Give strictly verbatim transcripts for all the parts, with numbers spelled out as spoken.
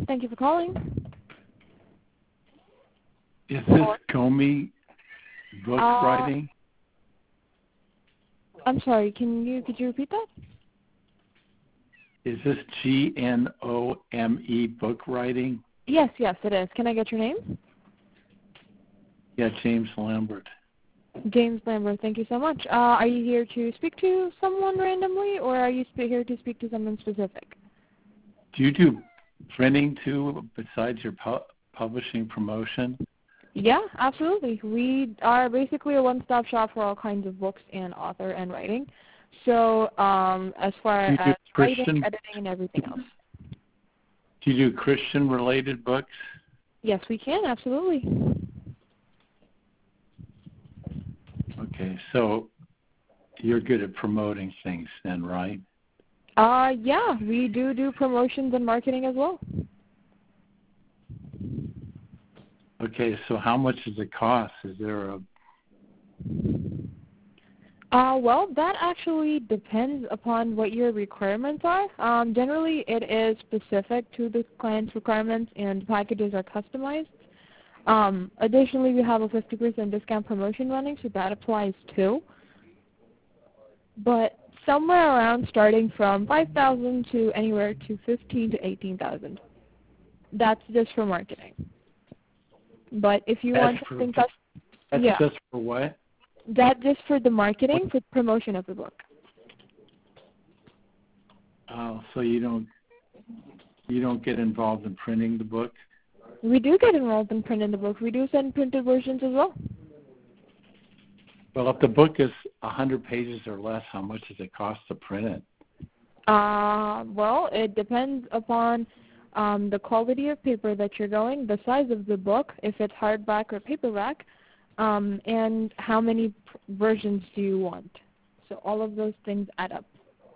Thank you for calling. Is this Comey book Uh, writing? I'm sorry, can you, could you repeat that? Is this G N O M E book writing? Yes, yes, it is. Can I get your name? Yeah, James Lambert. James Lambert, thank you so much. Uh, are you here to speak to someone randomly, or are you sp- here to speak to someone specific? Do you do printing too besides your pu- publishing promotion? Yeah, absolutely. We are basically a one-stop shop for all kinds of books and author and writing. So um, as far Do you do as writing, Christian? editing, and everything else. Do you do Christian-related books? Yes, we can, absolutely. Okay, so you're good at promoting things then, right? Uh, yeah, we do do promotions and marketing as well. Okay, so how much does it cost? Is there a Uh, well, that actually depends upon what your requirements are. Um, generally, it is specific to the client's requirements, and packages are customized. Um, additionally, we have a fifty percent discount promotion running, so that applies too. But somewhere around starting from five thousand dollars to anywhere to fifteen thousand to eighteen thousand dollars. That's just for marketing. But if you that's want for, something custom, that's yeah, just for what? that just for the marketing, for promotion of the book. Oh, so you don't you don't get involved in printing the book? We do get involved in printing the book. We do send printed versions as well. Well, if the book is a hundred pages or less, how much does it cost to print it? Uh, well, it depends upon um, the quality of paper that you're going, the size of the book, if it's hardback or paperback, um, and how many pr- versions do you want. So all of those things add up.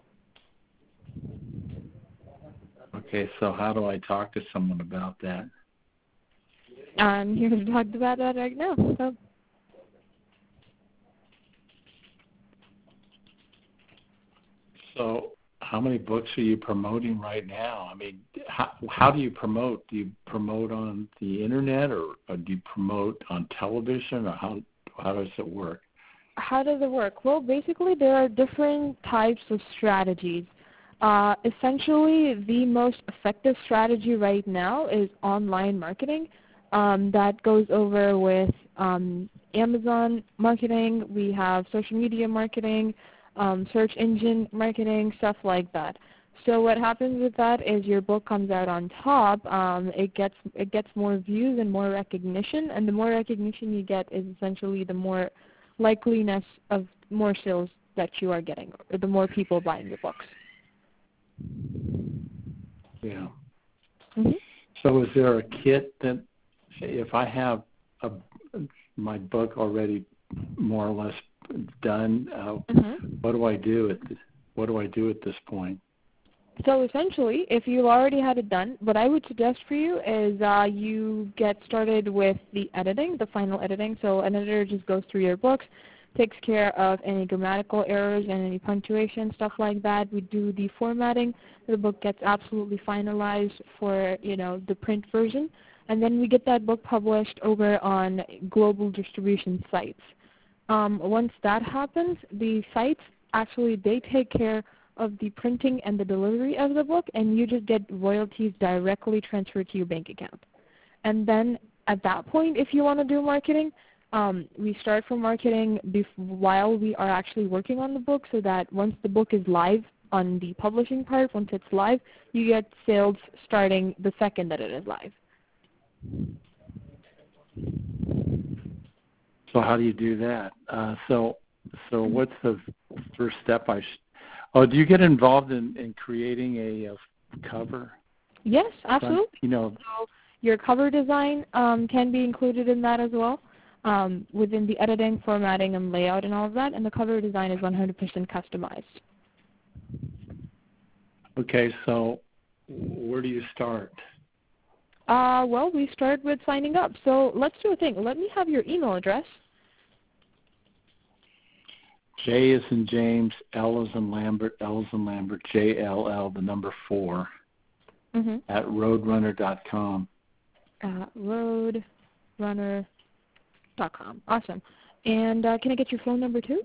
Okay, so how do I talk to someone about that? I'm here to talk about that right now. So. So how many books are you promoting right now? I mean, how, how do you promote? Do you promote on the internet, or, or do you promote on television, or how how does it work? How does it work? Well, basically there are different types of strategies. Uh, essentially, the most effective strategy right now is online marketing. Um, that goes over with um, Amazon marketing. We have social media marketing, um, search engine marketing, stuff like that. So what happens with that is your book comes out on top. Um, it gets it gets more views and more recognition, and the more recognition you get is essentially the more likeliness of more sales that you are getting, or the more people buying your books. Yeah. Mm-hmm. So is there a kit that, if I have a, my book already more or less done, uh, Mm-hmm. what do I do at this, what do I do at this point? So essentially, if you already had it done, what I would suggest for you is uh, you get started with the editing, the final editing. So an editor just goes through your books, takes care of any grammatical errors and any punctuation, stuff like that. We do the formatting. The book gets absolutely finalized for, you know, the print version. And then we get that book published over on global distribution sites. Um, once that happens, the sites actually, they take care of the printing and the delivery of the book, and you just get royalties directly transferred to your bank account. And then at that point, if you want to do marketing, um, we start for marketing bef- while we are actually working on the book, so that once the book is live on the publishing part, once it's live, you get sales starting the second that it is live. So how do you do that? Uh, so so what's the first step I sh- Oh, do you get involved in, in creating a, a cover? Yes, absolutely. You know, so your cover design um, can be included in that as well, um, within the editing, formatting, and layout and all of that, and the cover design is one hundred percent customized. okay, so where do you start? Uh, well, we start with signing up. So let's do a thing. Let me have your email address. J is in James, L is in Lambert, L is in Lambert, J L L, the number four. Mm-hmm. at roadrunner dot com. At roadrunner dot com. Awesome. And uh, can I get your phone number too?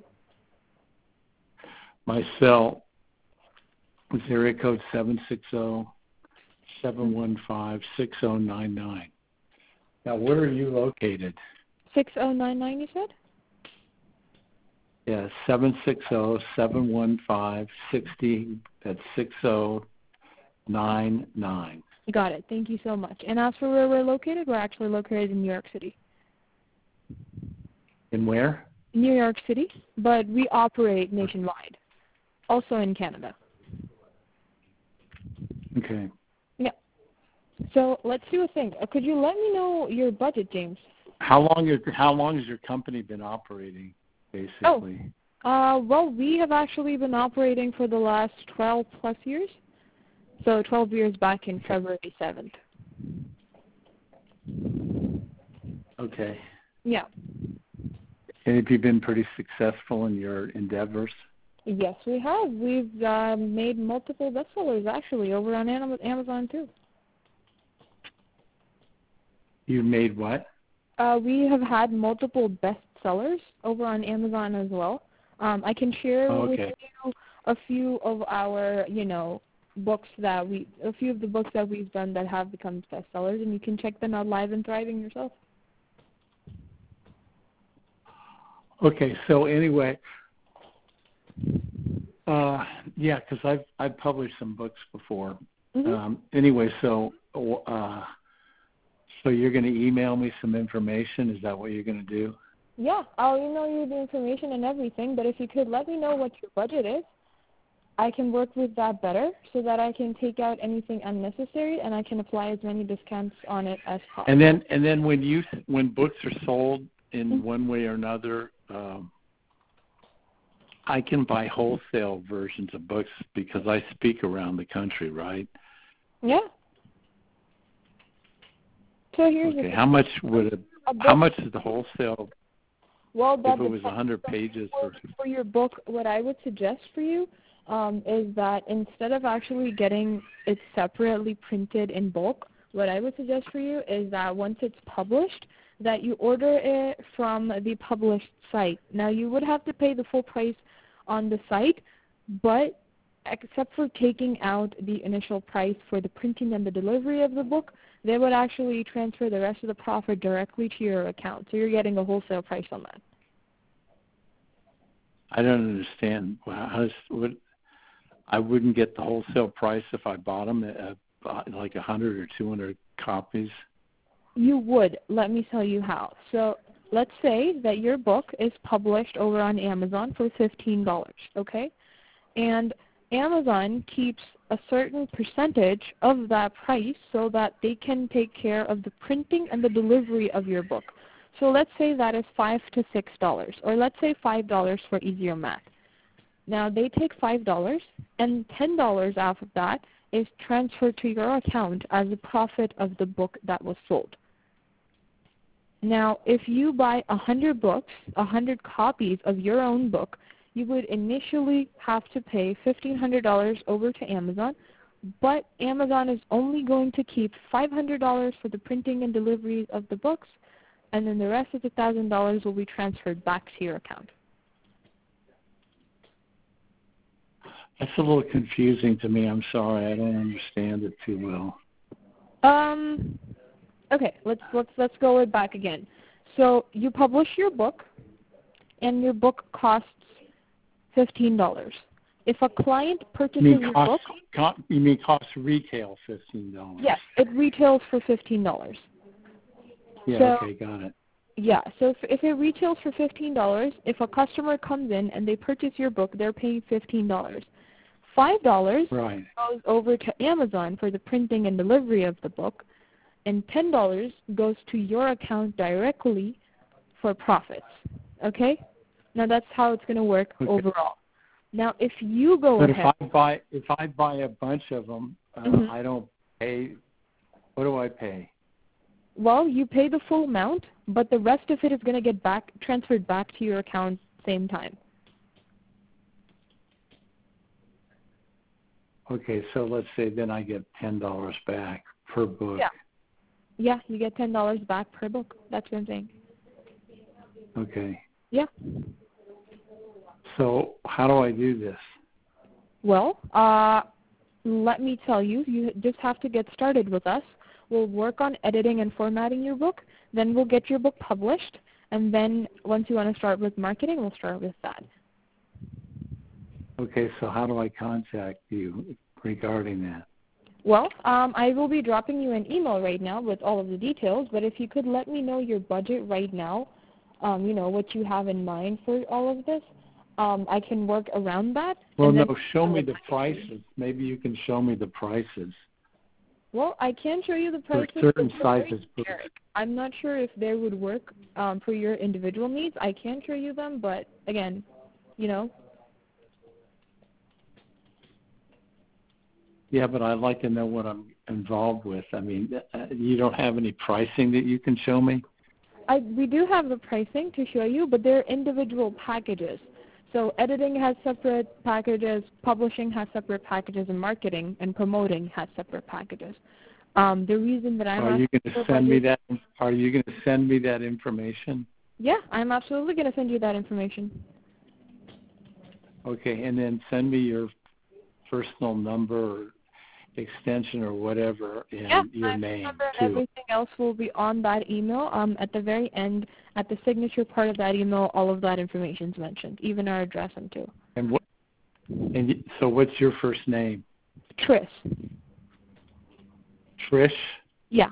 My cell is area code seven six zero, seven one five, six zero nine nine. Now, where are you located? six zero nine nine, you said? Yeah, seven six zero, seven one five, six zero, that's six zero nine nine. Got it. Thank you so much. And as for where we're located, we're actually located in New York City. In where? New York City, but we operate nationwide, also in Canada. Okay. Yeah. So let's do a thing. Uh, Could you let me know your budget, James? How long is how long has your company been operating, basically? Oh, uh, well, we have actually been operating for the last twelve plus years. So twelve years back in February seventh. Okay. Yeah. And have you been pretty successful in your endeavors? Yes, we have. We've uh, made multiple bestsellers, actually, over on Amazon, too. You made what? Uh, we have had multiple bestsellers over on Amazon as well. Um, I can share Oh, with okay. you a few of our, you know, books that we, a few of the books that we've done that have become bestsellers, and you can check them out live and thriving yourself. Okay, so anyway, uh, yeah, because I've I've published some books before. Mm-hmm. Um, anyway, so uh, so you're going to email me some information? Is that what you're going to do? Yeah, I'll email you the information and everything, but if you could let me know what your budget is, I can work with that better so that I can take out anything unnecessary and I can apply as many discounts on it as possible. And then and then when you when books are sold in Mm-hmm. one way or another, um, I can buy wholesale versions of books because I speak around the country, right? Yeah. So here's Okay. the How much would it, a book, how much is the wholesale well, that if it was depends. one hundred pages? For, Or, for your book, what I would suggest for you um, is that instead of actually getting it separately printed in bulk, what I would suggest for you is that once it's published, that you order it from the published site. Now, you would have to pay the full price on the site, but except for taking out the initial price for the printing and the delivery of the book, they would actually transfer the rest of the profit directly to your account. So you're getting a wholesale price on that. I don't understand. How does, what, I wouldn't get the wholesale price if I bought them at like one hundred or two hundred copies? You would. Let me tell you how. So let's say that your book is published over on Amazon for fifteen dollars, okay? And Amazon keeps a certain percentage of that price so that they can take care of the printing and the delivery of your book. So let's say that is five to six dollars, or let's say five dollars for easier math. Now they take five dollars, and ten dollars off of that is transferred to your account as a profit of the book that was sold. Now, if you buy one hundred books, one hundred copies of your own book, you would initially have to pay fifteen hundred dollars over to Amazon, but Amazon is only going to keep five hundred dollars for the printing and delivery of the books, and then the rest of the one thousand dollars will be transferred back to your account. That's a little confusing to me. I'm sorry. I don't understand it too well. Um, okay, let's let's let's go it back again. So you publish your book, and your book costs fifteen dollars. If a client purchases You mean your cost, book, co- you mean cost retail fifteen dollars? yes, it retails for fifteen dollars. Yeah. So, okay, got it. Yeah, so if, if it retails for fifteen dollars, if a customer comes in and they purchase your book, they're paying fifteen dollars. five dollars Right. goes over to Amazon for the printing and delivery of the book, and ten dollars goes to your account directly for profits. Okay? Now that's how it's going to work Okay. overall. Now if you go But ahead... if I buy if I buy a bunch of them, uh, mm-hmm. I don't pay. What do I pay? Well, you pay the full amount, but the rest of it is going to get back transferred back to your account at the same time. Okay, so let's say then I get ten dollars back per book. Yeah. Yeah, you get ten dollars back per book. That's what I'm saying. Okay. Yeah. So how do I do this? Well, uh, let me tell you, you just have to get started with us. We'll work on editing and formatting your book. Then we'll get your book published. And then once you want to start with marketing, we'll start with that. Okay, so how do I contact you regarding that? Well, um, I will be dropping you an email right now with all of the details, but if you could let me know your budget right now, um, you know, what you have in mind for all of this, um, I can work around that. Well, and no, then show me the prices. Maybe you can show me the prices. Well, I can show you the For prices. certain but they're very sizes books. generic. I'm not sure if they would work um, for your individual needs. I can show you them, but again, you know. Yeah, but I'd like to know what I'm involved with. I mean, uh, you don't have any pricing that you can show me? I, we do have the pricing to show you, but they're individual packages. So editing has separate packages, publishing has separate packages, and marketing and promoting has separate packages. Um, the reason that I'm Are you going to send me that? Are you going to send me that information? Yeah, I'm absolutely going to send you that information. Okay, and then send me your personal number or extension or whatever, and yeah, your my name number and too. everything else will be on that email. Um, at the very end, at the signature part of that email, all of that information is mentioned, even our address and too. And what? And y- so, what's your first name? Tris. Trish. Yeah.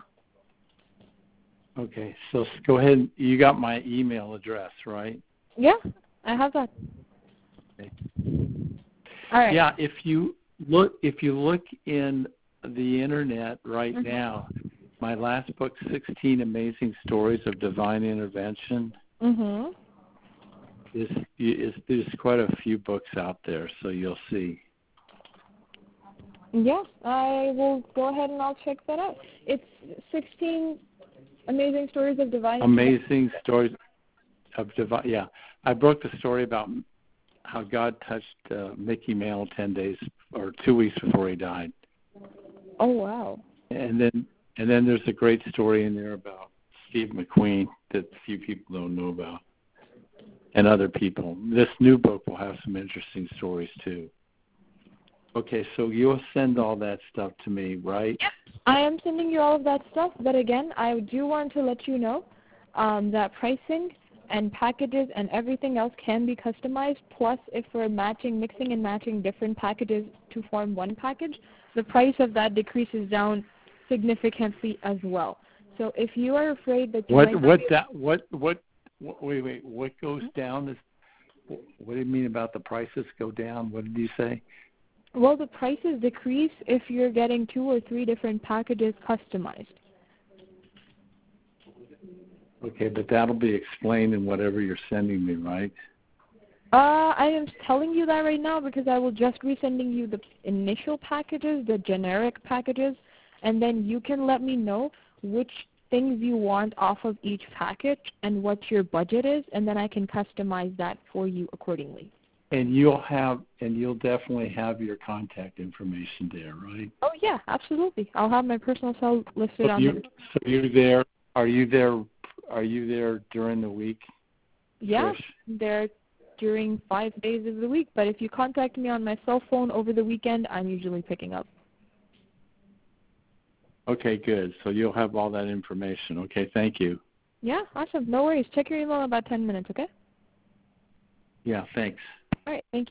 Okay, so s- go ahead. You got my email address, right? Yeah, I have that. Okay. All right. Yeah, if you look, if you look in the internet right Mhm. now, my last book, sixteen Amazing Stories of Divine Intervention, Mhm. is, is there's quite a few books out there, so you'll see. Yeah, I will go ahead and I'll check that out. It's sixteen Amazing Stories of Divine Amazing Stories of Divine. Yeah, I broke the story about how God touched uh, Mickey Mantle ten days or two weeks before he died. Oh wow. And then and then there's a great story in there about Steve McQueen that few people don't know about, and other people. This new book will have some interesting stories too. Okay, so you'll send all that stuff to me, right? Yep. I am sending you all of that stuff, but again, I do want to let you know um, that pricing and packages and everything else can be customized. Plus, if we're matching, mixing and matching different packages to form one package, the price of that decreases down significantly as well. So if you are afraid that you What might what not be that what what what wait wait what goes down is what do you mean about the prices go down? What did you say? Well, the prices decrease if you're getting two or three different packages customized. Okay, but that'll be explained in whatever you're sending me, right? Uh, I am telling you that right now because I will just be sending you the initial packages, the generic packages, and then you can let me know which things you want off of each package and what your budget is, and then I can customize that for you accordingly. And you'll have, and you'll definitely have your contact information there, right? Oh yeah, absolutely. I'll have my personal cell listed So on you, there. so you're there. Are you there? Are you there during the week? Yeah, Trish? they're during five days of the week, but if you contact me on my cell phone over the weekend, I'm usually picking up. Okay, good. So you'll have all that information. Okay, thank you. Yeah, awesome. No worries. Check your email in about ten minutes, okay? Yeah, thanks. All right, thank you.